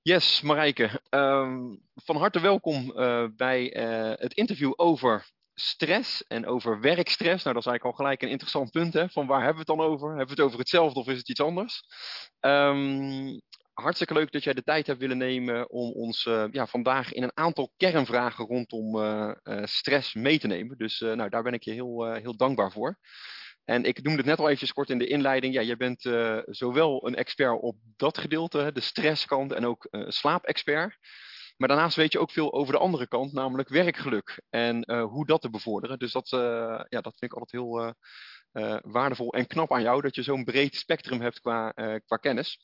Yes, Marijke. Van harte welkom bij het interview over stress en over werkstress. Nou, dat is eigenlijk al gelijk een interessant punt, hè? Van waar hebben we het dan over? Hebben we het over hetzelfde of is het iets anders? Hartstikke leuk dat jij de tijd hebt willen nemen om ons vandaag in een aantal kernvragen rondom stress mee te nemen. Dus nou, daar ben ik je heel dankbaar voor. En ik noemde het net al eventjes kort in de inleiding. Ja, je bent zowel een expert op dat gedeelte, de stresskant, en ook slaapexpert. Maar daarnaast weet je ook veel over de andere kant, namelijk werkgeluk en hoe dat te bevorderen. Dus dat vind ik altijd heel waardevol en knap aan jou, dat je zo'n breed spectrum hebt qua kennis.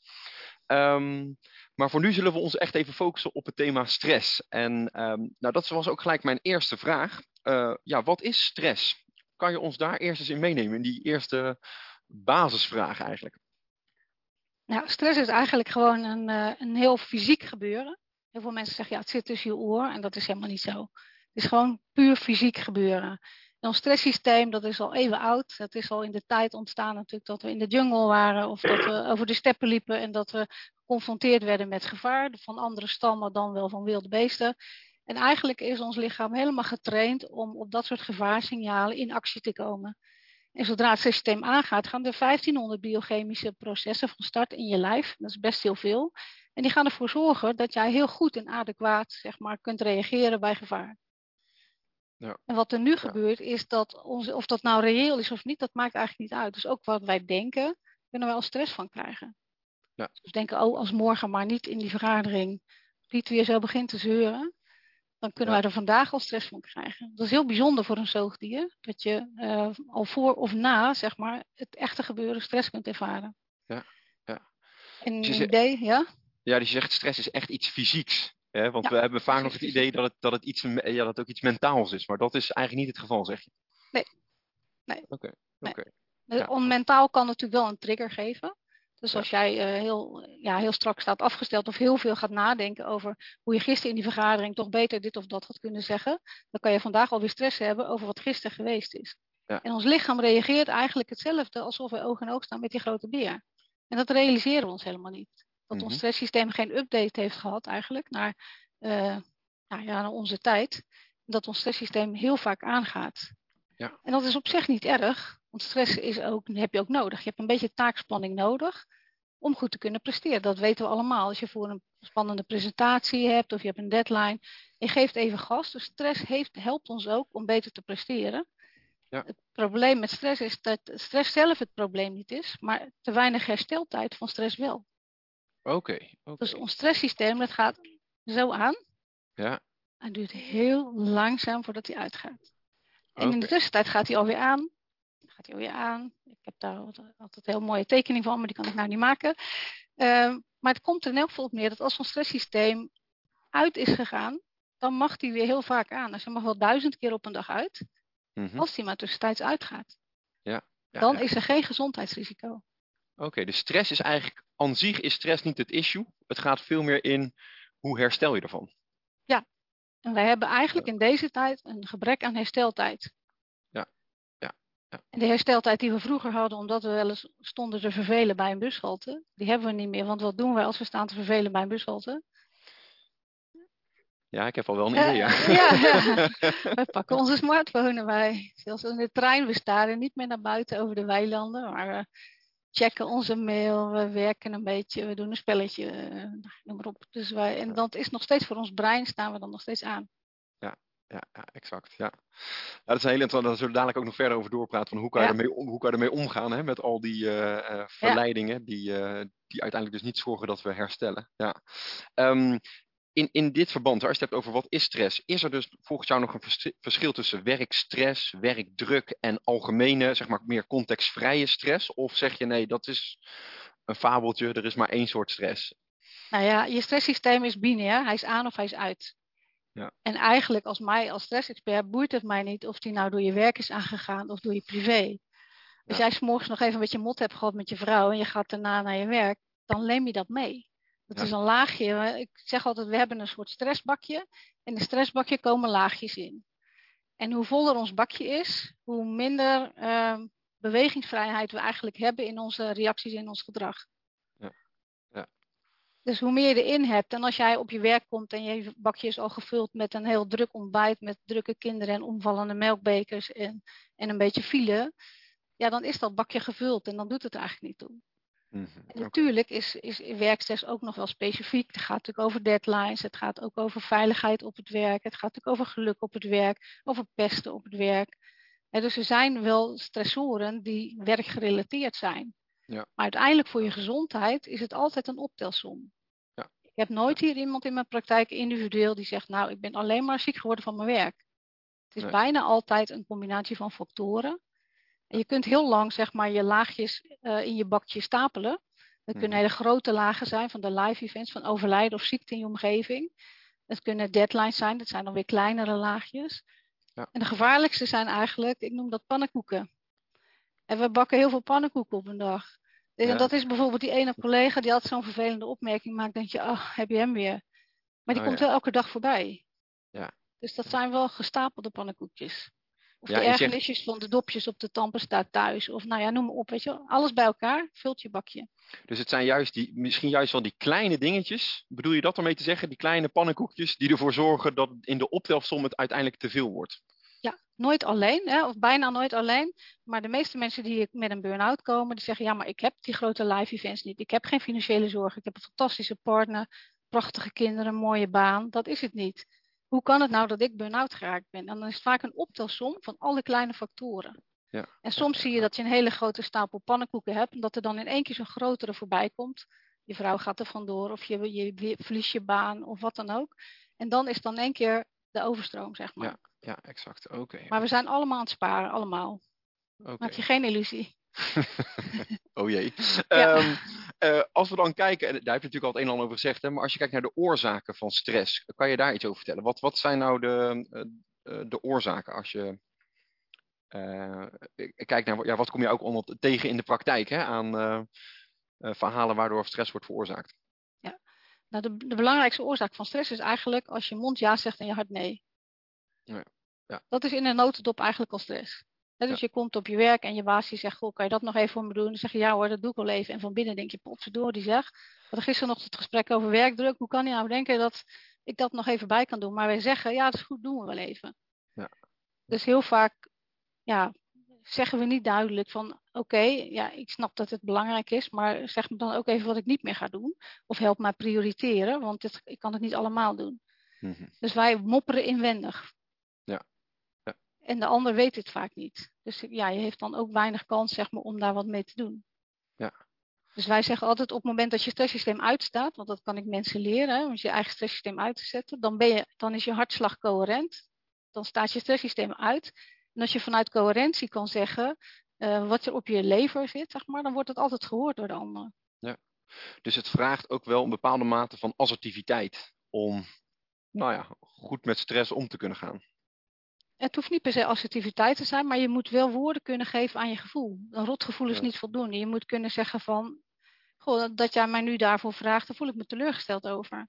Maar voor nu zullen we ons echt even focussen op het thema stress. En nou, dat was ook gelijk mijn eerste vraag. Wat is stress? Kan je ons daar eerst eens in meenemen, in die eerste basisvraag eigenlijk? Nou, stress is eigenlijk gewoon een heel fysiek gebeuren. Heel veel mensen zeggen, ja, het zit tussen je oor. En dat is helemaal niet zo. Het is gewoon puur fysiek gebeuren. En ons stresssysteem, dat is al even oud. Dat is al in de tijd ontstaan natuurlijk dat we in de jungle waren. Of dat we over de steppen liepen en dat we geconfronteerd werden met gevaar. Van andere stammen dan wel van wilde beesten. En eigenlijk is ons lichaam helemaal getraind om op dat soort gevaarsignalen in actie te komen. En zodra het systeem aangaat, gaan er 1500 biochemische processen van start in je lijf. Dat is best heel veel. En die gaan ervoor zorgen dat jij heel goed en adequaat, zeg maar, kunt reageren bij gevaar. Ja. En wat er nu gebeurt is dat, of dat nou reëel is of niet, dat maakt eigenlijk niet uit. Dus ook wat wij denken, kunnen wij al stress van krijgen. Ja. Dus denken, als morgen maar niet in die vergadering Piet weer zo begint te zeuren, dan kunnen wij er vandaag al stress van krijgen. Dat is heel bijzonder voor een zoogdier. Dat je al voor of na, zeg maar, het echte gebeuren stress kunt ervaren. Ja. En Dus een idee, ja? Ja, dus je zegt stress is echt iets fysieks. Hè? Want Ja, we hebben vaak nog het fysiek. idee dat het ook iets mentaals is. Maar dat is eigenlijk niet het geval, zeg je. Nee. Oké. Ja. Mentaal kan natuurlijk wel een trigger geven. Dus Ja. als jij heel strak staat afgesteld of heel veel gaat nadenken over hoe je gisteren in die vergadering toch beter dit of dat had kunnen zeggen, dan kan je vandaag alweer stress hebben over wat gisteren geweest is. Ja. En ons lichaam reageert eigenlijk hetzelfde alsof we oog in oog staan met die grote beer. En dat realiseren we ons helemaal niet. Dat ons stresssysteem geen update heeft gehad eigenlijk naar onze tijd. Dat ons stresssysteem heel vaak aangaat. Ja. En dat is op zich niet erg, want stress heb je ook nodig. Je hebt een beetje taakspanning nodig om goed te kunnen presteren. Dat weten we allemaal. Als je voor een spannende presentatie hebt of je hebt een deadline, je geeft even gas. Dus stress helpt ons ook om beter te presteren. Ja. Het probleem met stress is dat stress zelf het probleem niet is, maar te weinig hersteltijd van stress wel. Oké. Dus ons stresssysteem, dat gaat zo aan. Ja. Het duurt heel langzaam voordat hij uitgaat. En in de Oké. tussentijd gaat hij alweer aan. Ik heb daar altijd een heel mooie tekening van, maar die kan ik nou niet maken. Maar het komt er in elk geval op neer dat als zo'n stresssysteem uit is gegaan, dan mag die weer heel vaak aan. Dus hij mag wel 1000 keer op een dag uit. Als die maar tussentijds uitgaat. Ja. Dan is er geen gezondheidsrisico. Oké, dus stress is eigenlijk, aan zich is stress niet het issue. Het gaat veel meer in, hoe herstel je ervan? Ja, en wij hebben eigenlijk in deze tijd een gebrek aan hersteltijd. Ja. En de hersteltijd die we vroeger hadden, omdat we wel eens stonden te vervelen bij een bushalte, die hebben we niet meer. Want wat doen wij als we staan te vervelen bij een bushalte? Ja, ik heb al wel een idee, ja. We pakken onze smartphone erbij. Zelfs in de trein, we staren niet meer naar buiten over de weilanden, maar we checken onze mail, we werken een beetje, we doen een spelletje, noem maar op. Dus en dat is nog steeds voor ons brein, staan we dan nog steeds aan. Ja, exact. Ja. Dat is een hele interessant. Daar zullen we dadelijk ook nog verder over doorpraten. Van hoe kan je ermee omgaan, hè, met al die verleidingen die uiteindelijk dus niet zorgen dat we herstellen. Ja. In dit verband, als je het hebt over wat is stress, is er dus volgens jou nog een verschil tussen werkstress, werkdruk en algemene, zeg maar meer contextvrije stress? Of zeg je nee, dat is een fabeltje, er is maar één soort stress? Nou ja, je stresssysteem is binair, hij is aan of hij is uit. Ja. En eigenlijk als stressexpert boeit het mij niet of die nou door je werk is aangegaan of door je privé. Als jij 's morgens nog even een beetje mot hebt gehad met je vrouw en je gaat daarna naar je werk, dan neem je dat mee. Dat is een laagje. Ik zeg altijd, we hebben een soort stressbakje. En in het stressbakje komen laagjes in. En hoe voller ons bakje is, hoe minder bewegingsvrijheid we eigenlijk hebben in onze reacties, in ons gedrag. Ja. Dus hoe meer je erin hebt, en als jij op je werk komt en je bakje is al gevuld met een heel druk ontbijt, met drukke kinderen en omvallende melkbekers en een beetje file, ja, dan is dat bakje gevuld en dan doet het eigenlijk niet toe. En Oké. natuurlijk is werkstress ook nog wel specifiek. Het gaat natuurlijk over deadlines, het gaat ook over veiligheid op het werk, het gaat natuurlijk over geluk op het werk, over pesten op het werk. Dus er zijn wel stressoren die werkgerelateerd zijn. Ja. Maar uiteindelijk voor je gezondheid is het altijd een optelsom. Ja. Ik heb nooit hier iemand in mijn praktijk individueel die zegt, nou, ik ben alleen maar ziek geworden van mijn werk. Het is bijna altijd een combinatie van factoren. En je kunt heel lang, zeg maar, je laagjes in je bakje stapelen. Dat kunnen hele grote lagen zijn van de live events, van overlijden of ziekte in je omgeving. Het kunnen deadlines zijn, dat zijn dan weer kleinere laagjes. Ja. En de gevaarlijkste zijn eigenlijk, ik noem dat pannenkoeken. En we bakken heel veel pannenkoeken op een dag. En dat is bijvoorbeeld die ene collega die altijd zo'n vervelende opmerking maakt. Dan denk je, ach, heb je hem weer. Maar die komt wel elke dag voorbij. Ja. Dus dat zijn wel gestapelde pannenkoekjes. Of Ja, de ergernisjes van de dopjes op de tandpasta thuis. Of nou ja, noem maar op. Weet je, alles bij elkaar vult je bakje. Dus het zijn juist misschien juist wel die kleine dingetjes. Bedoel je dat ermee te zeggen? Die kleine pannenkoekjes die ervoor zorgen dat in de optelsom het uiteindelijk te veel wordt. Ja, nooit alleen, hè, of bijna nooit alleen. Maar de meeste mensen die met een burn-out komen, die zeggen, ja, maar ik heb die grote live events niet. Ik heb geen financiële zorg. Ik heb een fantastische partner, prachtige kinderen, een mooie baan. Dat is het niet. Hoe kan het nou dat ik burn-out geraakt ben? En dan is het vaak een optelsom van alle kleine factoren. Ja. En soms zie je dat je een hele grote stapel pannenkoeken hebt. En dat er dan in één keer zo'n grotere voorbij komt. Je vrouw gaat er vandoor of je verliest je baan of wat dan ook. En dan is dan in één keer de overstroom, zeg maar. Ja, exact. Oké. Maar we zijn allemaal aan het sparen, allemaal. Maak je geen illusie. Oh jee. Ja. Als we dan kijken, en daar heb je natuurlijk al het een en ander over gezegd, hè, maar als je kijkt naar de oorzaken van stress, kan je daar iets over vertellen? Wat zijn nou de oorzaken als je kijkt naar, ja, wat kom je ook tegen in de praktijk, hè, aan verhalen waardoor stress wordt veroorzaakt? Ja. Nou, de belangrijkste oorzaak van stress is eigenlijk als je mond ja zegt en je hart nee. Ja. Dat is in een notendop eigenlijk al stress. Dus je komt op je werk en je baas die zegt, goh, kan je dat nog even voor me doen? Dan zeg je, ja hoor, dat doe ik wel even. En van binnen denk je, potverdorie zeg. We hadden gisteren nog het gesprek over werkdruk. Hoe kan je nou denken dat ik dat nog even bij kan doen? Maar wij zeggen, ja, dat is goed, doen we wel even. Ja. Dus heel vaak zeggen we niet duidelijk van, oké, ja, ik snap dat het belangrijk is, maar zeg me dan ook even wat ik niet meer ga doen. Of help mij prioriteren, want ik kan het niet allemaal doen. Dus wij mopperen inwendig. En de ander weet het vaak niet. Dus ja, je heeft dan ook weinig kans, zeg maar, om daar wat mee te doen. Ja. Dus wij zeggen altijd op het moment dat je stresssysteem uitstaat, want dat kan ik mensen leren, hè, om je eigen stresssysteem uit te zetten, dan is je hartslag coherent. Dan staat je stresssysteem uit. En als je vanuit coherentie kan zeggen wat er op je lever zit, zeg maar, dan wordt het altijd gehoord door de ander. Ja. Dus het vraagt ook wel een bepaalde mate van assertiviteit om, nou ja, goed met stress om te kunnen gaan. Het hoeft niet per se assertiviteit te zijn, maar je moet wel woorden kunnen geven aan je gevoel. Een rotgevoel is niet voldoende. Je moet kunnen zeggen van, goh, dat jij mij nu daarvoor vraagt, daar voel ik me teleurgesteld over.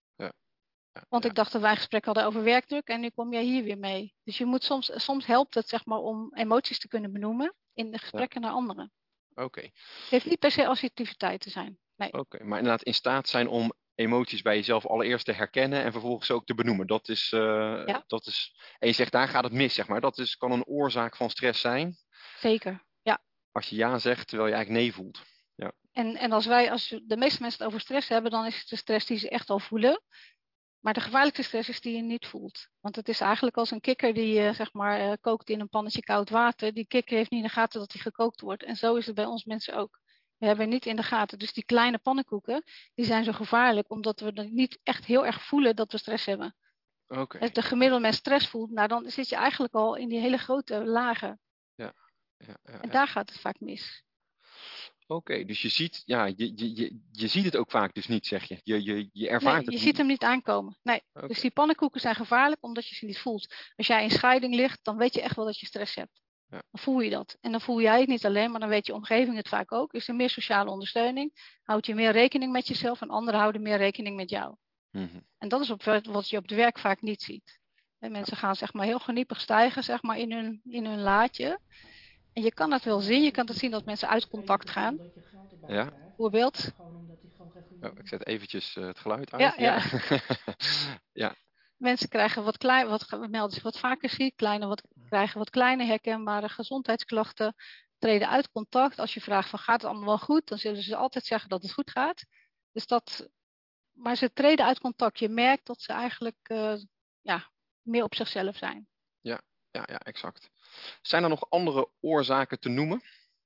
Want ik dacht dat wij een gesprek hadden over werkdruk en nu kom jij hier weer mee. Dus je moet soms helpt het, zeg maar, om emoties te kunnen benoemen in de gesprekken naar anderen. Oké. Het heeft niet per se assertiviteit te zijn. Nee. Oké, maar inderdaad in staat zijn om emoties bij jezelf allereerst te herkennen en vervolgens ook te benoemen. Dat is, en je zegt daar gaat het mis, zeg maar. Dat kan een oorzaak van stress zijn. Zeker, ja. Als je ja zegt, terwijl je eigenlijk nee voelt. Ja. En als de meeste mensen het over stress hebben, dan is het de stress die ze echt al voelen. Maar de gevaarlijkste stress is die je niet voelt. Want het is eigenlijk als een kikker die zeg maar kookt in een pannetje koud water. Die kikker heeft niet in de gaten dat hij gekookt wordt. En zo is het bij ons mensen ook. We hebben niet in de gaten. Dus die kleine pannenkoeken, die zijn zo gevaarlijk. Omdat we dan niet echt heel erg voelen dat we stress hebben. Okay. Als de gemiddelde mens stress voelt, nou dan zit je eigenlijk al in die hele grote lagen. Ja. En daar gaat het vaak mis. Oké, dus je ziet, ja, je ziet het ook vaak dus niet, zeg je. Je ervaart het je ziet hem niet aankomen. Nee. Okay. Dus die pannenkoeken zijn gevaarlijk omdat je ze niet voelt. Als jij in scheiding ligt, dan weet je echt wel dat je stress hebt. Ja. Dan voel je dat. En dan voel jij het niet alleen, maar dan weet je omgeving het vaak ook. Is er meer sociale ondersteuning? Houd je meer rekening met jezelf en anderen houden meer rekening met jou. Mm-hmm. En dat is wat je op het werk vaak niet ziet. En mensen gaan zeg maar heel geniepig stijgen zeg maar, in hun laadje. En je kan het wel zien. Je kan het zien dat mensen uit contact gaan. Ja. Bijvoorbeeld. Oh, ik zet eventjes het geluid uit. Ja, Ja. ja. Ja. Mensen krijgen melden zich wat vaker ziek, krijgen wat kleine herkenbare gezondheidsklachten, treden uit contact. Als je vraagt van gaat het allemaal wel goed, dan zullen ze altijd zeggen dat het goed gaat. Dus maar ze treden uit contact. Je merkt dat ze eigenlijk meer op zichzelf zijn. Ja, exact. Zijn er nog andere oorzaken te noemen?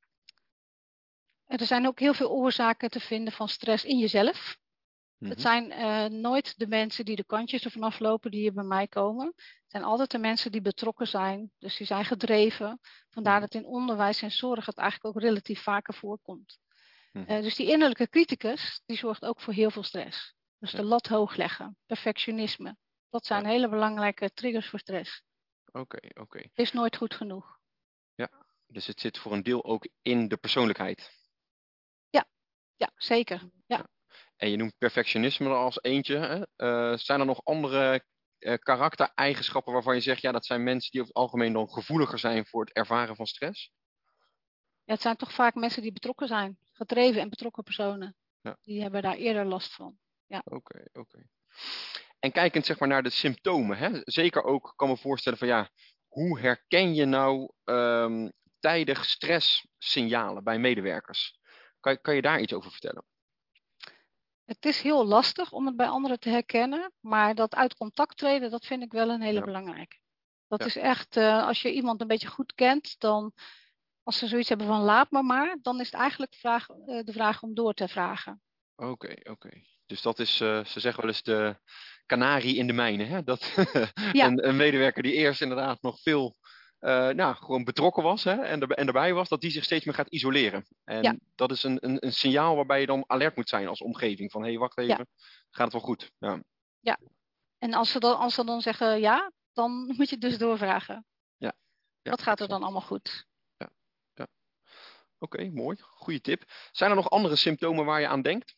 Er zijn ook heel veel oorzaken te vinden van stress in jezelf. Het zijn nooit de mensen die de kantjes ervan aflopen die hier bij mij komen. Het zijn altijd de mensen die betrokken zijn. Dus die zijn gedreven. Vandaar dat in onderwijs en zorg het eigenlijk ook relatief vaker voorkomt. Dus die innerlijke criticus, die zorgt ook voor heel veel stress. Dus de lat hoog leggen, perfectionisme. Dat zijn hele belangrijke triggers voor stress. Oké. Het is nooit goed genoeg. Ja, dus het zit voor een deel ook in de persoonlijkheid. Ja, zeker. Ja. En je noemt perfectionisme er als eentje. Hè? Zijn er nog andere karaktereigenschappen waarvan je zegt, ja, dat zijn mensen die over het algemeen dan gevoeliger zijn voor het ervaren van stress? Ja, het zijn toch vaak mensen die betrokken zijn. Gedreven en betrokken personen. Ja. Die hebben daar eerder last van. Ja. Oké. En kijkend zeg maar naar de symptomen, hè? Zeker ook kan me voorstellen van ja, hoe herken je nou tijdig stresssignalen bij medewerkers? Kan je daar iets over vertellen? Het is heel lastig om het bij anderen te herkennen, maar dat uit contact treden, dat vind ik wel een hele belangrijke. Dat is echt, als je iemand een beetje goed kent, dan als ze zoiets hebben van laat maar, dan is het eigenlijk de vraag om door te vragen. Oké. Dus dat is, ze zeggen wel eens de kanarie in de mijnen. Hè? Dat een medewerker die eerst inderdaad nog veel gewoon betrokken was, hè? En erbij was, dat die zich steeds meer gaat isoleren. En dat is een signaal waarbij je dan alert moet zijn als omgeving. Van hé, wacht even, gaat het wel goed? Ja. En als ze dan zeggen ja, dan moet je dus doorvragen. Ja. Wat gaat er dan allemaal goed? Ja. Oké, mooi. Goeie tip. Zijn er nog andere symptomen waar je aan denkt?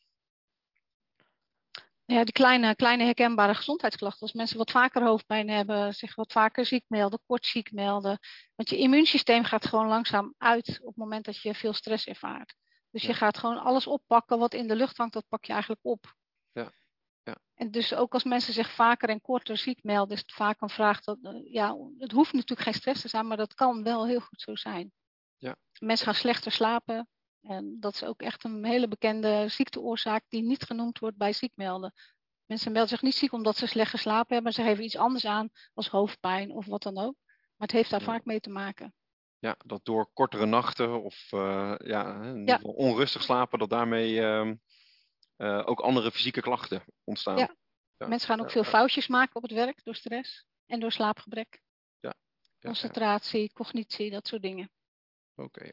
Ja, die kleine herkenbare gezondheidsklachten. Als mensen wat vaker hoofdpijn hebben, zich wat vaker ziek melden, kort ziek melden. Want je immuunsysteem gaat gewoon langzaam uit op het moment dat je veel stress ervaart. Dus je gaat gewoon alles oppakken wat in de lucht hangt, dat pak je eigenlijk op. Ja. En dus ook als mensen zich vaker en korter ziek melden, is het vaak een vraag dat, het hoeft natuurlijk geen stress te zijn, maar dat kan wel heel goed zo zijn. Ja. Mensen gaan slechter slapen. En dat is ook echt een hele bekende ziekteoorzaak die niet genoemd wordt bij ziekmelden. Mensen melden zich niet ziek omdat ze slecht geslapen hebben. Ze geven iets anders aan als hoofdpijn of wat dan ook. Maar het heeft daar vaak mee te maken. Ja, dat door kortere nachten of in ieder geval onrustig slapen, dat daarmee ook andere fysieke klachten ontstaan. Ja. Mensen gaan ook veel foutjes maken op het werk door stress en door slaapgebrek. Concentratie, cognitie, dat soort dingen. Oké.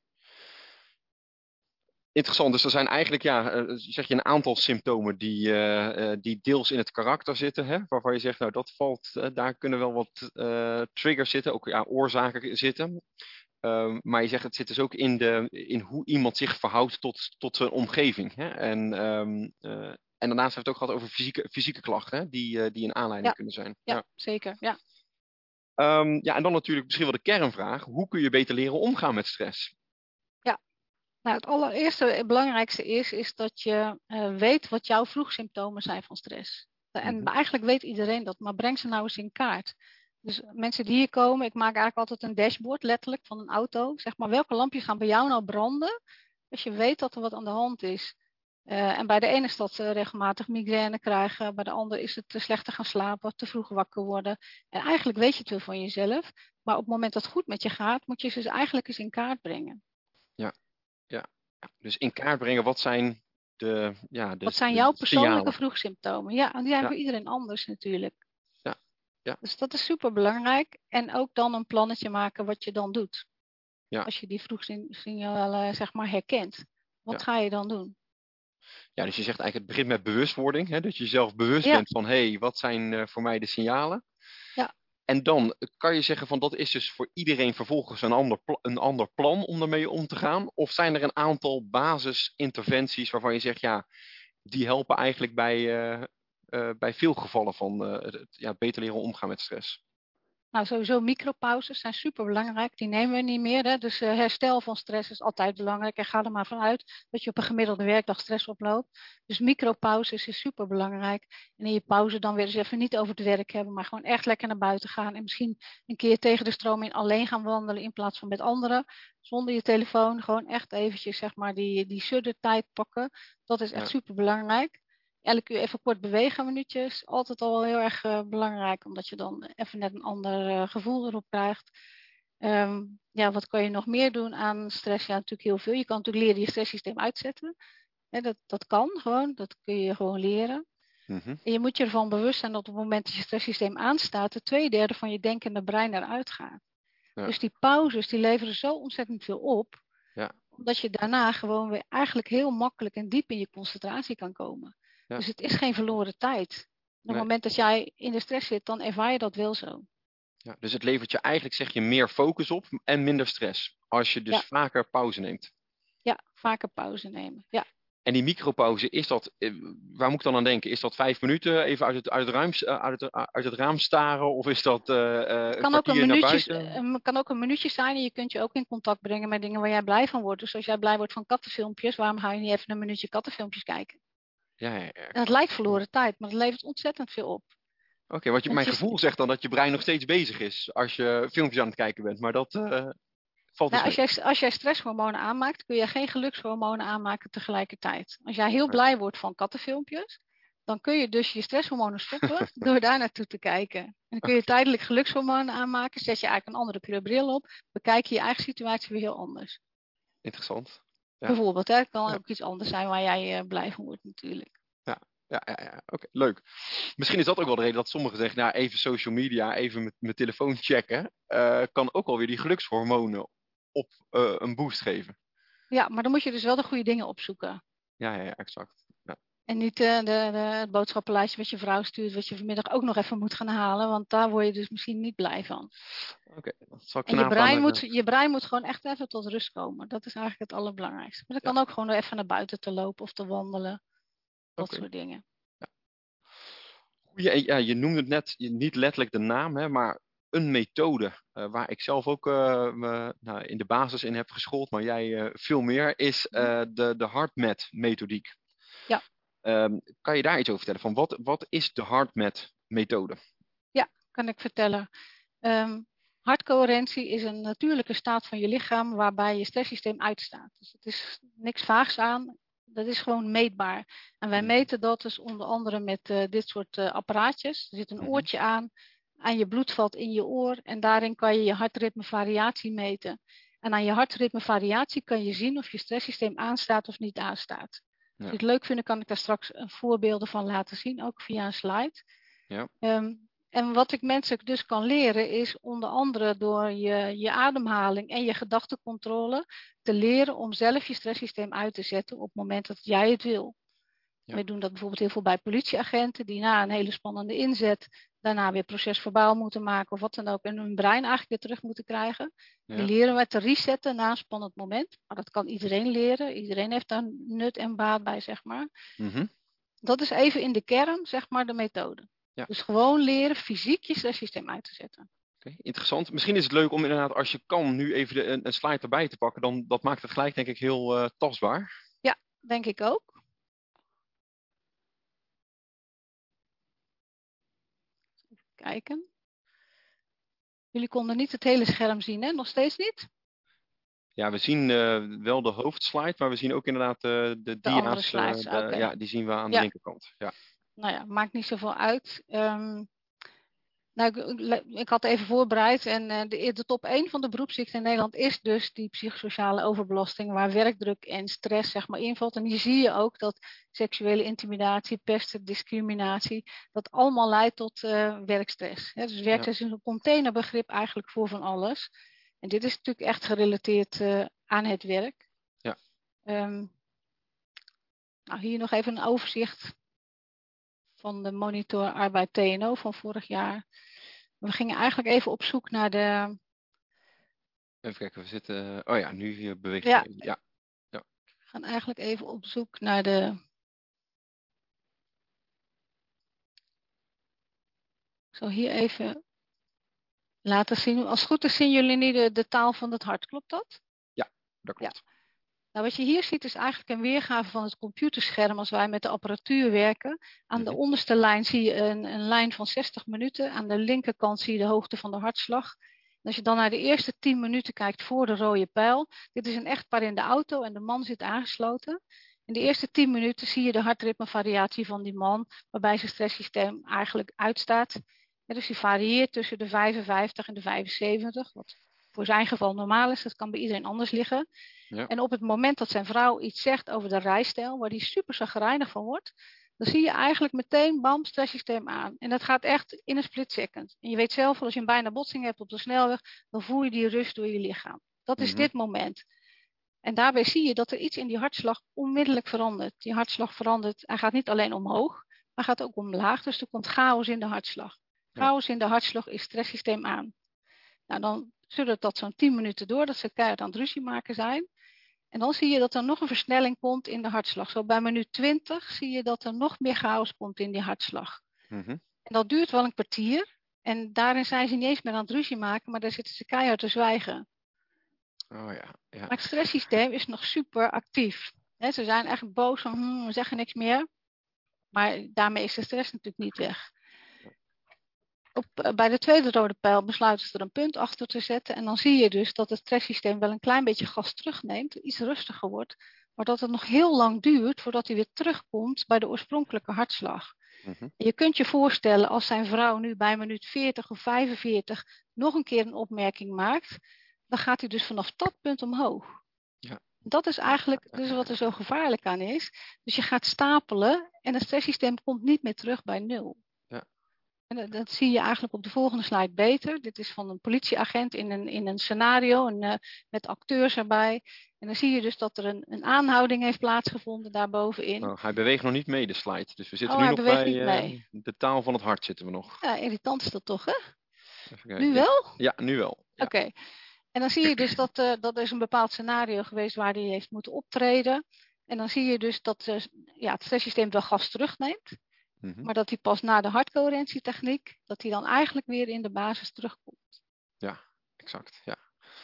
Interessant, dus er zijn eigenlijk zeg je een aantal symptomen die deels in het karakter zitten, hè? Waarvan je zegt, nou dat valt, daar kunnen wel wat triggers zitten, ook oorzaken zitten. Maar je zegt, het zit dus ook in hoe iemand zich verhoudt tot zijn omgeving. Hè? En daarnaast heeft het ook gehad over fysieke klachten, hè? Die een aanleiding kunnen zijn. Ja, zeker. Ja. En dan natuurlijk misschien wel de kernvraag, hoe kun je beter leren omgaan met stress? Nou, het allereerste, het belangrijkste is dat je weet wat jouw vroegsymptomen zijn van stress. En eigenlijk weet iedereen dat, maar breng ze nou eens in kaart. Dus mensen die hier komen, ik maak eigenlijk altijd een dashboard, letterlijk, van een auto. Zeg maar, welke lampjes gaan bij jou nou branden, als je weet dat er wat aan de hand is. En bij de ene is dat regelmatig migraine krijgen, bij de ander is het te slechter gaan slapen, te vroeg wakker worden. En eigenlijk weet je het wel van jezelf, maar op het moment dat het goed met je gaat, moet je ze dus eigenlijk eens in kaart brengen. Ja, dus in kaart brengen, wat zijn wat zijn jouw persoonlijke signalen? vroegsymptomen? Ja, en die zijn voor iedereen anders natuurlijk. Ja. Dus dat is super belangrijk. En ook dan een plannetje maken wat je dan doet. Ja. Als je die vroegsignalen zeg maar herkent. Wat ga je dan doen? Ja, dus je zegt eigenlijk, het begint met bewustwording. Hè? Dat je jezelf bewust bent van, hé, wat zijn voor mij de signalen? Ja. En dan kan je zeggen van, dat is dus voor iedereen vervolgens een ander plan om daarmee om te gaan? Of zijn er een aantal basisinterventies waarvan je zegt, ja, die helpen eigenlijk bij veel gevallen van het beter leren omgaan met stress? Nou, sowieso micropauzes zijn super belangrijk. Die nemen we niet meer. Hè? Dus herstel van stress is altijd belangrijk. En ga er maar vanuit dat je op een gemiddelde werkdag stress oploopt. Dus micropauzes is super belangrijk. En in je pauze dan weer eens even niet over het werk hebben, maar gewoon echt lekker naar buiten gaan. En misschien een keer tegen de stroom in alleen gaan wandelen in plaats van met anderen. Zonder je telefoon. Gewoon echt eventjes zeg maar die tijd pakken. Dat is echt super belangrijk. Elke uur even kort bewegen, een minuutje, is altijd al heel erg belangrijk, omdat je dan even net een ander gevoel erop krijgt. Ja, wat kan je nog meer doen aan stress? Ja, natuurlijk heel veel. Je kan natuurlijk leren je stresssysteem uitzetten. Dat kan gewoon, dat kun je gewoon leren. Mhm. En je moet je ervan bewust zijn dat op het moment dat je stresssysteem aanstaat, de 2/3 van je denkende brein eruit gaat. Ja. Dus die pauzes, die leveren zo ontzettend veel op, Ja. omdat je daarna gewoon weer eigenlijk heel makkelijk en diep in je concentratie kan komen. Ja. Dus het is geen verloren tijd. Op het moment dat jij in de stress zit, dan ervaar je dat wel zo. Ja, dus het levert je eigenlijk, zeg je, meer focus op en minder stress. Als je dus vaker pauze neemt. Ja, vaker pauze nemen. Ja. En die micropauze, is dat, waar moet ik dan aan denken? Is dat 5 minuten even uit het raam staren? Of is dat een kwartier naar buiten? Kan ook een minuutje zijn en je kunt je ook in contact brengen met dingen waar jij blij van wordt. Dus als jij blij wordt van kattenfilmpjes, waarom ga je niet even een minuutje kattenfilmpjes kijken? Ja. En het lijkt verloren tijd, maar het levert ontzettend veel op. Oké, want mijn gevoel zegt dan dat je brein nog steeds bezig is als je filmpjes aan het kijken bent. Maar dat valt dus mee. Als jij stresshormonen aanmaakt, kun je geen gelukshormonen aanmaken tegelijkertijd. Als jij heel blij wordt van kattenfilmpjes, dan kun je dus je stresshormonen stoppen door daar naartoe te kijken. En dan kun je tijdelijk gelukshormonen aanmaken, zet je eigenlijk een andere kleur bril op, bekijk je je eigen situatie weer heel anders. Interessant. Ja. Bijvoorbeeld, hè? Het kan ook iets anders zijn waar jij blij van wordt natuurlijk. Ja. Oké, leuk. Misschien is dat ook wel de reden dat sommigen zeggen, nou even social media, even mijn telefoon checken, kan ook alweer die gelukshormonen op een boost geven. Ja, maar dan moet je dus wel de goede dingen opzoeken. Ja, exact. Ja. En niet het boodschappenlijstje wat je vrouw stuurt, wat je vanmiddag ook nog even moet gaan halen, want daar word je dus misschien niet blij van. Oké, dat zal ik En je brein moet gewoon echt even tot rust komen. Dat is eigenlijk het allerbelangrijkste. Maar dat kan ook gewoon door even naar buiten te lopen of te wandelen. Dat soort dingen. Ja. Goeie, ja, je noemde het net, niet letterlijk de naam, hè, maar een methode waar ik zelf ook in de basis in heb geschoold, maar jij veel meer, is de HeartMath-methodiek. Ja. Kan je daar iets over vertellen? Van wat is de HeartMath-methode? Ja, kan ik vertellen. Hartcoherentie is een natuurlijke staat van je lichaam waarbij je stresssysteem uitstaat. Dus het is niks vaags aan. Dat is gewoon meetbaar. En wij meten dat dus onder andere met dit soort apparaatjes. Er zit een oortje aan je bloedvat in je oor. En daarin kan je je hartritmevariatie meten. En aan je hartritmevariatie kan je zien of je stresssysteem aanstaat of niet aanstaat. Als je het leuk vindt, kan ik daar straks voorbeelden van laten zien, ook via een slide. Ja. En wat ik mensen dus kan leren is onder andere door je ademhaling en je gedachtencontrole te leren om zelf je stresssysteem uit te zetten op het moment dat jij het wil. Ja. We doen dat bijvoorbeeld heel veel bij politieagenten die na een hele spannende inzet daarna weer procesverbaal moeten maken of wat dan ook en hun brein eigenlijk weer terug moeten krijgen. Ja. Die leren we te resetten na een spannend moment. Maar dat kan iedereen leren. Iedereen heeft daar nut en baat bij, zeg maar. Dat is even in de kern, zeg maar, de methode. Ja. Dus gewoon leren fysiek je stresssysteem uit te zetten. Okay, interessant. Misschien is het leuk om inderdaad, als je kan, nu even een slide erbij te pakken. Dan dat maakt het gelijk, denk ik, heel tastbaar. Ja, denk ik ook. Even kijken. Jullie konden niet het hele scherm zien, hè? Nog steeds niet? Ja, we zien wel de hoofdslide, maar we zien ook inderdaad de dia's. Slides, okay. Ja, die zien we aan de linkerkant. Ja. Nou ja, maakt niet zoveel uit. Ik had even voorbereid en de top 1 van de beroepsziekten in Nederland is dus die psychosociale overbelasting, waar werkdruk en stress zeg maar invalt. En hier zie je ook dat seksuele intimidatie, pesten, discriminatie, dat allemaal leidt tot werkstress. Dus werkstress is een containerbegrip eigenlijk voor van alles. En dit is natuurlijk echt gerelateerd aan het werk. Ja. Nou, hier nog even een overzicht van de monitor arbeid TNO van vorig jaar. We gingen eigenlijk even op zoek naar de... Even kijken, we zitten... Oh ja, nu beweegt ja. het. Ja. We gaan eigenlijk even op zoek naar de... Ik zal hier even laten zien. Als het goed is zien jullie nu de taal van het hart. Klopt dat? Ja, dat klopt. Ja. Nou, wat je hier ziet is eigenlijk een weergave van het computerscherm als wij met de apparatuur werken. Aan de onderste lijn zie je een lijn van 60 minuten. Aan de linkerkant zie je de hoogte van de hartslag. En als je dan naar de eerste 10 minuten kijkt voor de rode pijl. Dit is een echtpaar in de auto en de man zit aangesloten. In de eerste 10 minuten zie je de hartritmevariatie van die man, waarbij zijn stresssysteem eigenlijk uitstaat. En dus die varieert tussen de 55 en de 75, wat voor zijn geval normaal is. Dat kan bij iedereen anders liggen. Ja. En op het moment dat zijn vrouw iets zegt over de rijstijl, waar hij super chagrijnig van wordt, dan zie je eigenlijk meteen, bam, stresssysteem aan. En dat gaat echt in een split second. En je weet zelf wel, als je een bijna botsing hebt op de snelweg, dan voel je die rust door je lichaam. Dat is dit moment. En daarbij zie je dat er iets in die hartslag onmiddellijk verandert. Die hartslag verandert, hij gaat niet alleen omhoog, maar gaat ook omlaag. Dus er komt chaos in de hartslag. Chaos in de hartslag is stresssysteem aan. Nou, dan zullen dat zo'n 10 minuten door, dat ze keihard aan het ruzie maken zijn. En dan zie je dat er nog een versnelling komt in de hartslag. Zo bij minuut 20 zie je dat er nog meer chaos komt in die hartslag. En dat duurt wel een kwartier. En daarin zijn ze niet eens meer aan het ruzie maken, maar daar zitten ze keihard te zwijgen. Oh ja. Maar het stresssysteem is nog super actief. Ze zijn echt boos van, we zeggen niks meer. Maar daarmee is de stress natuurlijk niet weg. Bij de tweede rode pijl besluiten ze er een punt achter te zetten. En dan zie je dus dat het stresssysteem wel een klein beetje gas terugneemt. Iets rustiger wordt. Maar dat het nog heel lang duurt voordat hij weer terugkomt bij de oorspronkelijke hartslag. En je kunt je voorstellen als zijn vrouw nu bij minuut 40 of 45 nog een keer een opmerking maakt. Dan gaat hij dus vanaf dat punt omhoog. Ja. Dat is eigenlijk dus wat er zo gevaarlijk aan is. Dus je gaat stapelen en het stresssysteem komt niet meer terug bij 0. En dat zie je eigenlijk op de volgende slide beter. Dit is van een politieagent in een scenario met acteurs erbij. En dan zie je dus dat er een aanhouding heeft plaatsgevonden daarbovenin. Oh, hij beweegt nog niet mee, de slide. Dus we zitten nu nog bij de taal van het hart zitten we nog. Ja, irritant is dat toch, hè? Nu wel? Ja, nu wel. Ja. Oké. En dan zie je dus dat is een bepaald scenario geweest waar hij heeft moeten optreden. En dan zie je dus dat het stresssysteem wel gas terugneemt. Maar dat hij pas na de hartcoherentietechniek, dat hij dan eigenlijk weer in de basis terugkomt. Ja, exact. Ja.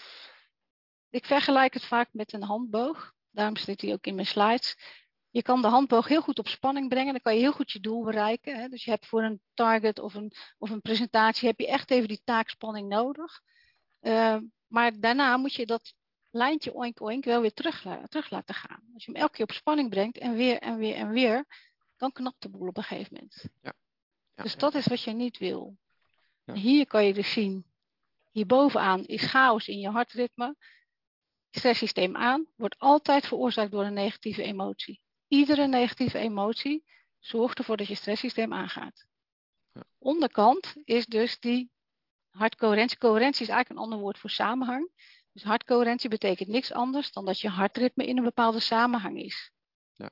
Ik vergelijk het vaak met een handboog. Daarom zit hij ook in mijn slides. Je kan de handboog heel goed op spanning brengen. Dan kan je heel goed je doel bereiken. Hè. Dus je hebt voor een target of een presentatie heb je echt even die taakspanning nodig. Maar daarna moet je dat lijntje oink oink wel weer terug laten gaan. Als je hem elke keer op spanning brengt en weer en weer en weer, dan knapt de boel op een gegeven moment. Ja. Dus dat is wat je niet wil. Ja. Hier kan je dus zien, hierbovenaan is chaos in je hartritme. Stresssysteem aan, wordt altijd veroorzaakt door een negatieve emotie. Iedere negatieve emotie zorgt ervoor dat je stresssysteem aangaat. Ja. Onderkant is dus die hartcoherentie. Coherentie is eigenlijk een ander woord voor samenhang. Dus hartcoherentie betekent niks anders dan dat je hartritme in een bepaalde samenhang is. Ja.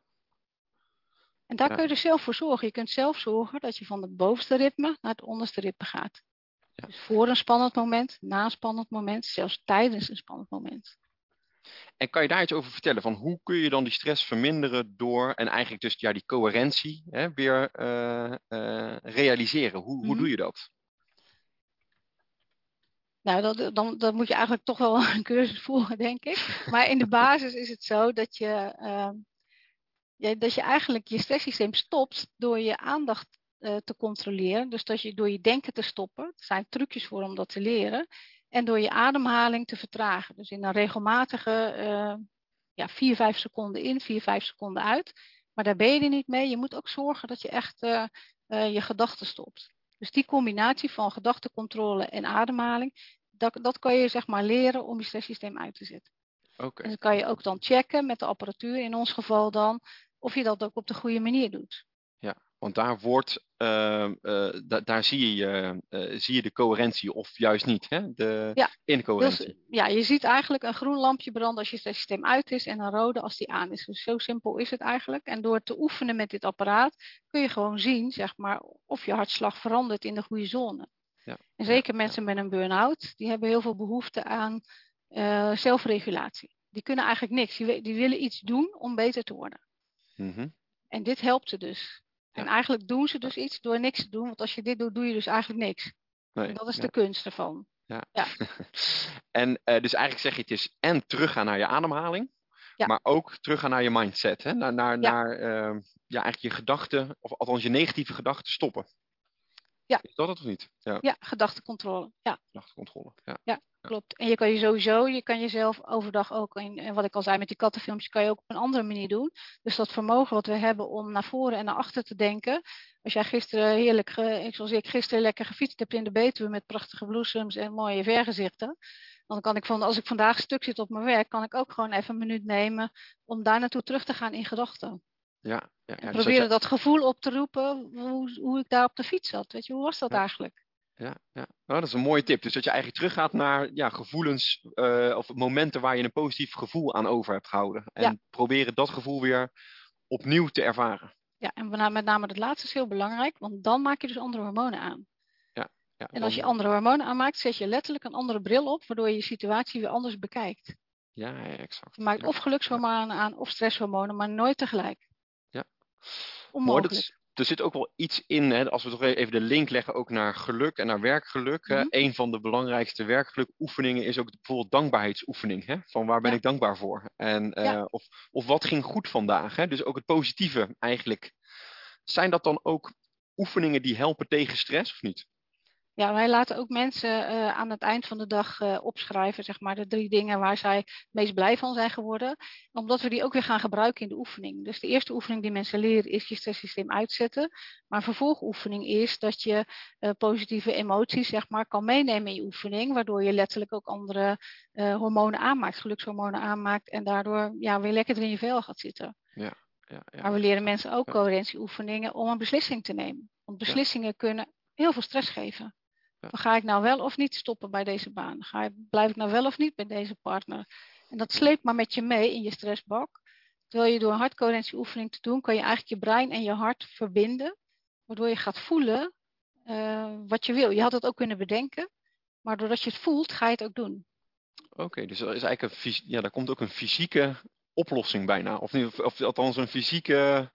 En daar kun je dus zelf voor zorgen. Je kunt zelf zorgen dat je van het bovenste ritme naar het onderste ritme gaat. Ja. Dus voor een spannend moment, na een spannend moment, zelfs tijdens een spannend moment. En kan je daar iets over vertellen? Van hoe kun je dan die stress verminderen door, en eigenlijk dus die coherentie weer realiseren? Hoe doe je dat? Nou, dan moet je eigenlijk toch wel een cursus volgen, denk ik. Maar in de basis is het zo dat je eigenlijk je stresssysteem stopt door je aandacht te controleren. Dus dat je door je denken te stoppen. Er zijn trucjes voor om dat te leren. En door je ademhaling te vertragen. Dus in een regelmatige 4-5 seconden in, 4-5 seconden uit. Maar daar ben je er niet mee. Je moet ook zorgen dat je echt je gedachten stopt. Dus die combinatie van gedachtencontrole en ademhaling, dat kan je zeg maar leren om je stresssysteem uit te zetten. Okay. En dat kan je ook dan checken met de apparatuur, in ons geval dan, of je dat ook op de goede manier doet. Ja, want daar wordt, daar zie je de coherentie of juist niet, hè? De incoherentie. Dus, je ziet eigenlijk een groen lampje branden als je stresssysteem uit is en een rode als die aan is. Dus zo simpel is het eigenlijk. En door te oefenen met dit apparaat kun je gewoon zien, zeg maar, of je hartslag verandert in de goede zone. Ja. En zeker mensen met een burn-out, die hebben heel veel behoefte aan zelfregulatie. Die kunnen eigenlijk niks. Die willen iets doen om beter te worden. En dit helpt ze dus. En eigenlijk doen ze dus iets door niks te doen. Want als je dit doet, doe je dus eigenlijk niks. Nee, en dat is de kunst ervan. Ja. Ja. En dus eigenlijk zeg je het is en teruggaan naar je ademhaling, Ja. maar ook teruggaan naar je mindset. Hè? Naar eigenlijk je gedachten, of althans je negatieve gedachten stoppen. Ja. Is dat het of niet? Ja, Ja, gedachtecontrole. Ja. gedachtecontrole. Ja. Ja, klopt. En je kan jezelf overdag ook, en wat ik al zei met die kattenfilmpjes, kan je ook op een andere manier doen. Dus dat vermogen wat we hebben om naar voren en naar achter te denken. Als jij gisteren zoals ik gisteren lekker gefietst heb in de Betuwe met prachtige bloesems en mooie vergezichten. Dan kan ik als ik vandaag stuk zit op mijn werk, kan ik ook gewoon even een minuut nemen om daar naartoe terug te gaan in gedachten. Ja, En dus proberen dat gevoel op te roepen hoe ik daar op de fiets zat. Weet je, hoe was dat eigenlijk? Ja. Nou, dat is een mooie tip. Dus dat je eigenlijk teruggaat naar gevoelens of momenten waar je een positief gevoel aan over hebt gehouden. En proberen dat gevoel weer opnieuw te ervaren. Ja, en met name het laatste is heel belangrijk, want dan maak je dus andere hormonen aan. En als je andere hormonen aanmaakt, zet je letterlijk een andere bril op, waardoor je je situatie weer anders bekijkt. Ja, exact. Je maakt of gelukshormonen aan of stresshormonen, maar nooit tegelijk. Ja. Onmogelijk. Er zit ook wel iets in, hè, als we toch even de link leggen ook naar geluk en naar werkgeluk. Mm-hmm. Een van de belangrijkste werkgelukoefeningen is ook bijvoorbeeld dankbaarheidsoefening. Hè? Van waar ben ik dankbaar voor? En, of wat ging goed vandaag? Hè? Dus ook het positieve eigenlijk. Zijn dat dan ook oefeningen die helpen tegen stress of niet? Ja, wij laten ook mensen aan het eind van de dag opschrijven, zeg maar, de 3 dingen waar zij het meest blij van zijn geworden. Omdat we die ook weer gaan gebruiken in de oefening. Dus de eerste oefening die mensen leren is je stresssysteem uitzetten. Maar een vervolgoefening is dat je positieve emoties, zeg maar, kan meenemen in je oefening. Waardoor je letterlijk ook andere hormonen aanmaakt, gelukshormonen aanmaakt. En daardoor weer lekker in je vel gaat zitten. Ja. Maar we leren mensen ook coherentieoefeningen om een beslissing te nemen. Want beslissingen kunnen heel veel stress geven. Dan ga ik nou wel of niet stoppen bij deze baan? Blijf ik nou wel of niet bij deze partner? En dat sleept maar met je mee in je stressbak. Terwijl je door een hartcoherentieoefening te doen, kan je eigenlijk je brein en je hart verbinden. Waardoor je gaat voelen wat je wil. Je had het ook kunnen bedenken. Maar doordat je het voelt, ga je het ook doen. Oké, dus er is eigenlijk daar komt ook een fysieke oplossing bijna. Of althans een fysieke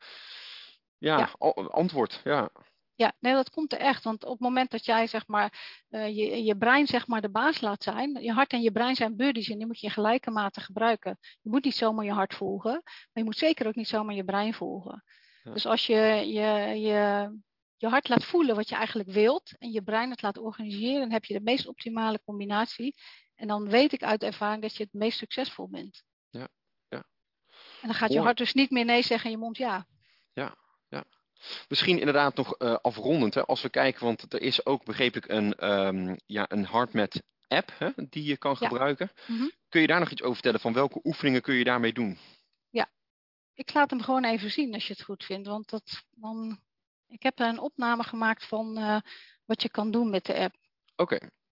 antwoord. Ja. Ja, nee, dat komt er echt. Want op het moment dat jij zeg maar, je brein zeg maar, de baas laat zijn. Je hart en je brein zijn buddies en die moet je in gelijke mate gebruiken. Je moet niet zomaar je hart volgen. Maar je moet zeker ook niet zomaar je brein volgen. Ja. Dus als je hart laat voelen wat je eigenlijk wilt. En je brein het laat organiseren. Dan heb je de meest optimale combinatie. En dan weet ik uit ervaring dat je het meest succesvol bent. Ja. En dan gaat je hart dus niet meer nee zeggen en je mond ja. Ja. Misschien inderdaad nog afrondend, hè, als we kijken, want er is ook, begreep ik, een HeartMath app die je kan gebruiken. Mm-hmm. Kun je daar nog iets over vertellen? Van welke oefeningen kun je daarmee doen? Ja, ik laat hem gewoon even zien als je het goed vindt. Want ik heb een opname gemaakt van wat je kan doen met de app. Oké.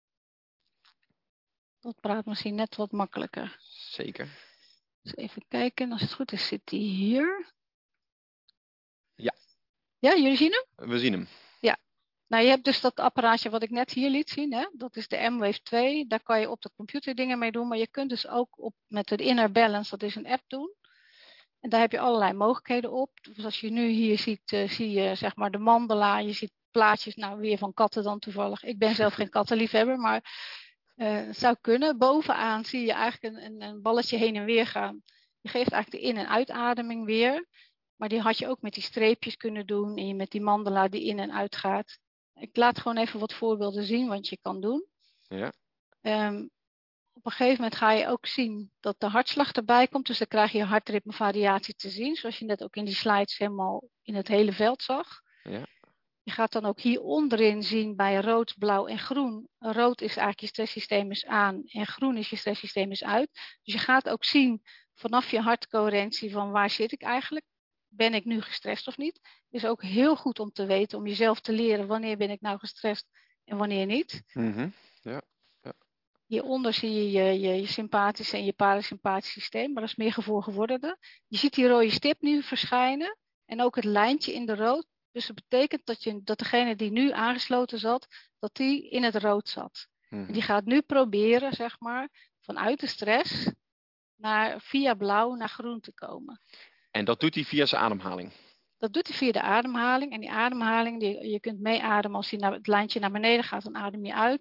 Dat praat misschien net wat makkelijker. Zeker. Dus even kijken, als het goed is zit hij hier. Ja. Ja, jullie zien hem? We zien hem. Ja. Nou, je hebt dus dat apparaatje wat ik net hier liet zien. Hè? Dat is de M-Wave 2. Daar kan je op de computer dingen mee doen. Maar je kunt dus ook met de Inner Balance, dat is een app, doen. En daar heb je allerlei mogelijkheden op. Dus als je nu hier ziet, zie je zeg maar de mandala. Je ziet plaatjes, nou weer van katten dan toevallig. Ik ben zelf geen kattenliefhebber, maar het zou kunnen. Bovenaan zie je eigenlijk een balletje heen en weer gaan. Je geeft eigenlijk de in- en uitademing weer. Maar die had je ook met die streepjes kunnen doen. En je met die mandala die in en uit gaat. Ik laat gewoon even wat voorbeelden zien wat je kan doen. Ja. Op een gegeven moment ga je ook zien dat de hartslag erbij komt. Dus dan krijg je hartritmevariatie te zien. Zoals je net ook in die slides helemaal in het hele veld zag. Ja. Je gaat dan ook hier onderin zien bij rood, blauw en groen. Rood is eigenlijk je stresssysteem is aan en groen is je stresssysteem is uit. Dus je gaat ook zien vanaf je hartcoherentie van waar zit ik eigenlijk. Ben ik nu gestrest of niet? Het is ook heel goed om te weten, om jezelf te leren wanneer ben ik nou gestrest en wanneer niet. Mm-hmm. Ja. Hieronder zie je je sympathische en je parasympathische systeem, maar dat is meer gevoelgevorderde. Je ziet die rode stip nu verschijnen en ook het lijntje in de rood. Dus dat betekent dat degene die nu aangesloten zat, dat die in het rood zat. Mm-hmm. En die gaat nu proberen, zeg maar, vanuit de stress via blauw naar groen te komen. En dat doet hij via zijn ademhaling? Dat doet hij via de ademhaling. En die ademhaling, je kunt meeademen als het lijntje naar beneden gaat, dan adem je uit.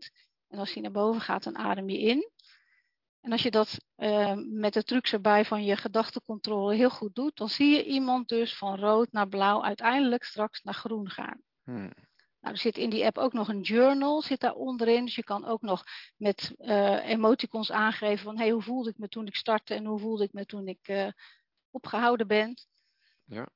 En als hij naar boven gaat, dan adem je in. En als je dat met de trucs erbij van je gedachtencontrole heel goed doet, dan zie je iemand dus van rood naar blauw uiteindelijk straks naar groen gaan. Nou, er zit in die app ook nog een journal zit daar onderin. Dus je kan ook nog met emoticons aangeven van hoe voelde ik me toen ik startte en hoe voelde ik me toen ik opgehouden ben. Ja.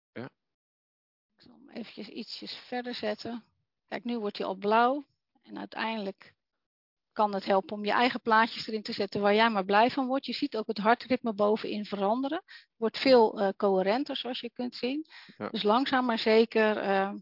Ik zal hem eventjes ietsjes verder zetten. Kijk, nu wordt hij al blauw. En uiteindelijk kan het helpen om je eigen plaatjes erin te zetten waar jij maar blij van wordt. Je ziet ook het hartritme bovenin veranderen. Het wordt veel coherenter, zoals je kunt zien. Ja. Dus langzaam maar zeker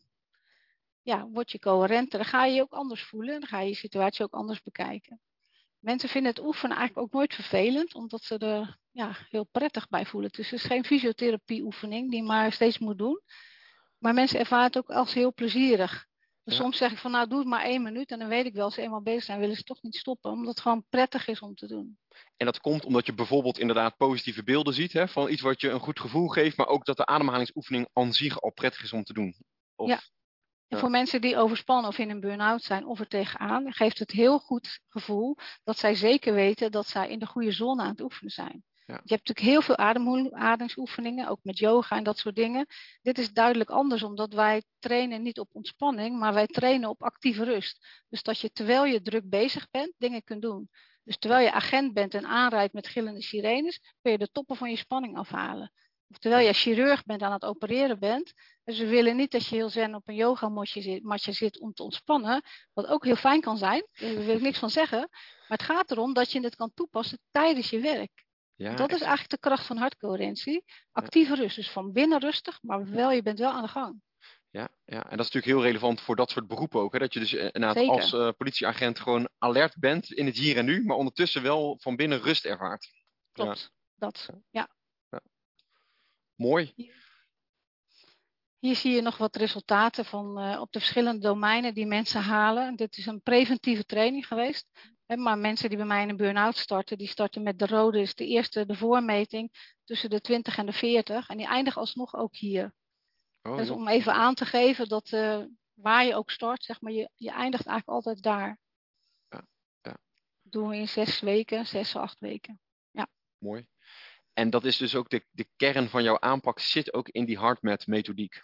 word je coherenter. Dan ga je je ook anders voelen. Dan ga je je situatie ook anders bekijken. Mensen vinden het oefenen eigenlijk ook nooit vervelend, omdat ze er heel prettig bij voelen. Dus het is geen fysiotherapie-oefening die je maar steeds moet doen. Maar mensen ervaren het ook als heel plezierig. Dus soms zeg ik van nou doe het maar 1 minuut en dan weet ik wel, als ze eenmaal bezig zijn willen ze toch niet stoppen. Omdat het gewoon prettig is om te doen. En dat komt omdat je bijvoorbeeld inderdaad positieve beelden ziet, hè, van iets wat je een goed gevoel geeft, maar ook dat de ademhalingsoefening aan zich al prettig is om te doen. Ja. En voor mensen die overspannen of in een burn-out zijn of er tegenaan, geeft het heel goed gevoel dat zij zeker weten dat zij in de goede zone aan het oefenen zijn. Ja. Je hebt natuurlijk heel veel ademhalingsoefeningen, ook met yoga en dat soort dingen. Dit is duidelijk anders, omdat wij trainen niet op ontspanning, maar wij trainen op actieve rust. Dus dat je terwijl je druk bezig bent, dingen kunt doen. Dus terwijl je agent bent en aanrijdt met gillende sirenes, kun je de toppen van je spanning afhalen. Of terwijl je chirurg bent aan het opereren bent. Dus we willen niet dat je heel zen op een yogamatje zit om te ontspannen. Wat ook heel fijn kan zijn. Daar wil ik niks van zeggen. Maar het gaat erom dat je het kan toepassen tijdens je werk. Ja, dat is eigenlijk de kracht van hartcoherentie. Actieve rust. Dus van binnen rustig, maar je bent wel aan de gang. Ja, en dat is natuurlijk heel relevant voor dat soort beroepen ook. Hè? Dat je dus inderdaad Zeker. als politieagent gewoon alert bent in het hier en nu, maar ondertussen wel van binnen rust ervaart. Klopt, ja. Mooi. Hier zie je nog wat resultaten van op de verschillende domeinen die mensen halen. Dit is een preventieve training geweest. Maar mensen die bij mij in een burn-out starten, die starten met de rode, is de voormeting tussen de 20 en de 40. En die eindigen alsnog ook hier. Dus om even aan te geven dat waar je ook start, zeg maar, je eindigt eigenlijk altijd daar. Ja. Dat doen we in 6 weken, 6 of 8 weken. Ja. Mooi. En dat is dus ook de kern van jouw aanpak zit ook in die HeartMath methodiek.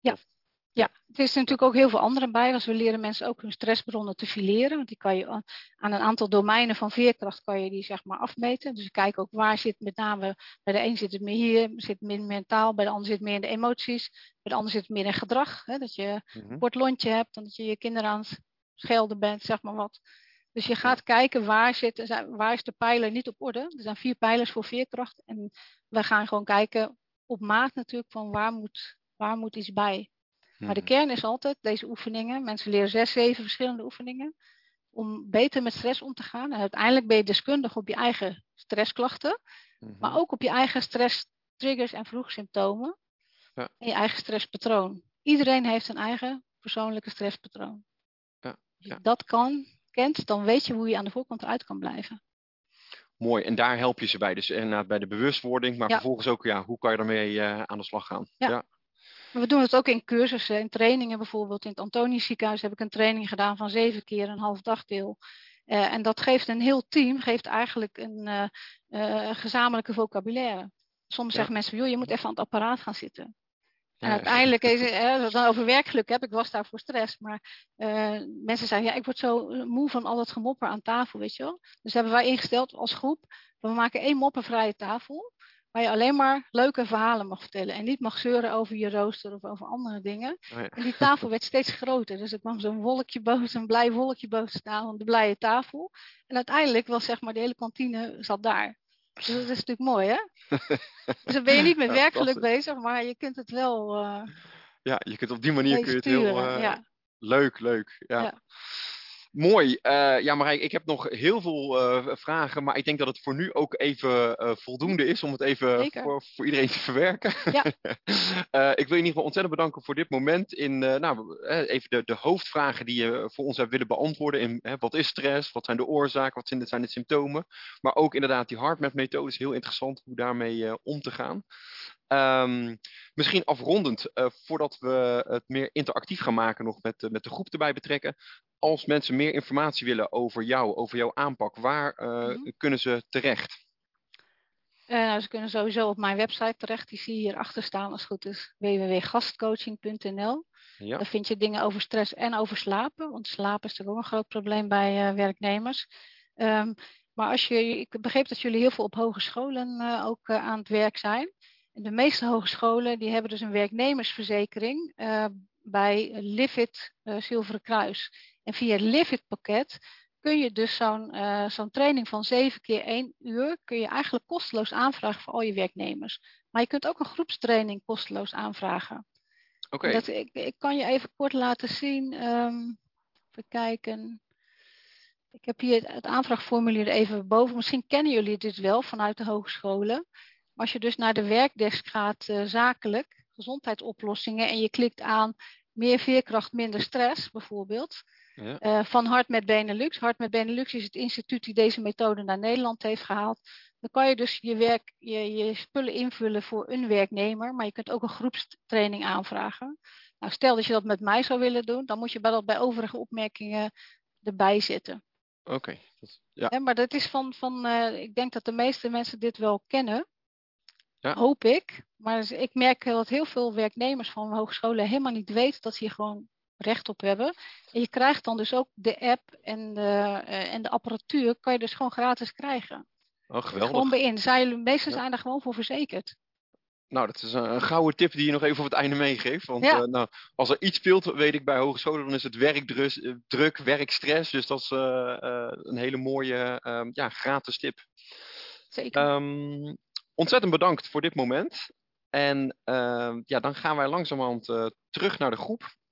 Ja, er is natuurlijk ook heel veel andere bij. Dus we leren mensen ook hun stressbronnen te fileren. Want die kan je aan een aantal domeinen van veerkracht kan je die zeg maar afmeten. Dus we kijken ook waar zit met name, bij de een zit het meer hier, zit meer mentaal, bij de ander zit het meer in de emoties, bij de ander zit het meer in gedrag. Hè? Dat je een kort lontje hebt, dan dat je je kinderen aan het schelden bent, zeg maar wat. Dus je gaat kijken waar is de pijler niet op orde. Er zijn 4 pijlers voor veerkracht. En we gaan gewoon kijken op maat natuurlijk van waar moet iets bij. Maar de kern is altijd deze oefeningen. Mensen leren 6, 7 verschillende oefeningen. Om beter met stress om te gaan. En uiteindelijk ben je deskundig op je eigen stressklachten. Maar ook op je eigen stresstriggers en vroegsymptomen. Ja. En je eigen stresspatroon. Iedereen heeft een eigen persoonlijke stresspatroon. Ja. Als je dat kent, dan weet je hoe je aan de voorkant eruit kan blijven. Mooi, en daar help je ze bij. Dus inderdaad bij de bewustwording, maar vervolgens ook hoe kan je ermee aan de slag gaan. Ja. We doen het ook in cursussen, in trainingen bijvoorbeeld. In het Antonius ziekenhuis heb ik een training gedaan van 7 keer een half dagdeel. En dat geeft een heel team, geeft eigenlijk een gezamenlijke vocabulaire. Soms zeggen mensen, joh, je moet even aan het apparaat gaan zitten. En uiteindelijk, als je dan over werkgeluk heb, ik was daar voor stress. Maar mensen zeggen, ik word zo moe van al dat gemopper aan tafel, weet je wel. Dus hebben wij ingesteld als groep, we maken 1 moppervrije tafel. Waar je alleen maar leuke verhalen mag vertellen. En niet mag zeuren over je rooster of over andere dingen. En die tafel werd steeds groter. Dus er kwam zo'n wolkje boven, een blij wolkje boven staan van de blije tafel. En uiteindelijk was zeg maar de hele kantine zat daar. Dus dat is natuurlijk mooi, hè? Dus dan ben je niet met werkgeluk bezig, maar je kunt het wel. Ja, je kunt op die manier kun je het heel leuk. Ja. Mooi. Marije, ik heb nog heel veel vragen, maar ik denk dat het voor nu ook even voldoende is om het even voor iedereen te verwerken. Ja. Ik wil je in ieder geval ontzettend bedanken voor dit moment. Even de hoofdvragen die je voor ons hebt willen beantwoorden. Wat is stress? Wat zijn de oorzaken? Wat zijn de symptomen? Maar ook inderdaad die HeartMath methode is heel interessant hoe daarmee om te gaan. Misschien afrondend, voordat we het meer interactief gaan maken, nog met de groep erbij betrekken. Als mensen meer informatie willen over jou, over jouw aanpak, waar kunnen ze terecht? Nou, ze kunnen sowieso op mijn website terecht. Die zie je hierachter staan als het goed is. www.gastcoaching.nl. Ja. Daar vind je dingen over stress en over slapen. Want slapen is natuurlijk ook een groot probleem bij werknemers. Maar ik begreep dat jullie heel veel op hogescholen ook aan het werk zijn. En de meeste hogescholen die hebben dus een werknemersverzekering bij Livit Zilveren Kruis. En via het Livit pakket kun je dus zo'n training van 7 keer 1 uur kun je eigenlijk kosteloos aanvragen voor al je werknemers. Maar je kunt ook een groepstraining kosteloos aanvragen. Oké. Ik kan je even kort laten zien. Even kijken. Ik heb hier het aanvraagformulier even boven. Misschien kennen jullie dit wel vanuit de hogescholen. Maar als je dus naar de werkdesk gaat, zakelijk, gezondheidsoplossingen, en je klikt aan meer veerkracht, minder stress bijvoorbeeld. Ja. Van Hart met Benelux. Hart met Benelux is het instituut die deze methode naar Nederland heeft gehaald. Dan kan je dus je spullen invullen voor een werknemer, maar je kunt ook een groepstraining aanvragen. Nou, stel dat je dat met mij zou willen doen, dan moet je bij overige opmerkingen erbij zitten. Oké. Ja. Maar dat is ik denk dat de meeste mensen dit wel kennen. Ja. Hoop ik. Maar ik merk dat heel veel werknemers van hogescholen helemaal niet weten dat ze hier gewoon recht op hebben. En je krijgt dan dus ook de app en de apparatuur kan je dus gewoon gratis krijgen. Oh, geweldig. Gewoon bij in. De meesten zijn daar gewoon voor verzekerd. Nou, dat is een gouden tip die je nog even op het einde meegeeft. Want als er iets speelt, weet ik bij hogescholen, dan is het werkdruk, werkstress. Dus dat is een hele mooie gratis tip. Zeker. Ontzettend bedankt voor dit moment. En dan gaan wij langzamerhand terug naar de groep.